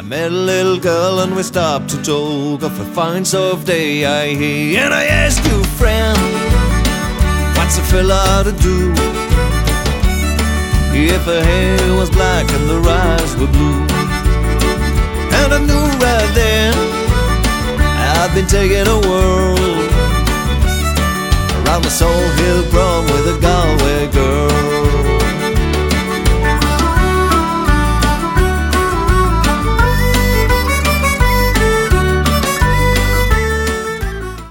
met a little girl and we stopped to talk of a fine soft day, and I asked you, friend, what's a fella to do if her hair was black and her eyes were blue? And I knew right then I'd been taking a whirl around the Soul Hill prom with a Galway girl.